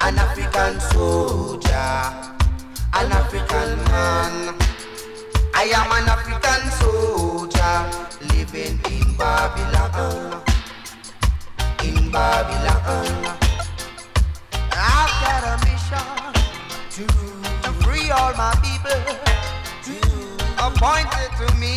an African soldier, an African man. I am an African soldier living in Babylon, in Babylon. I've got a mission to free all my people, appointed to me.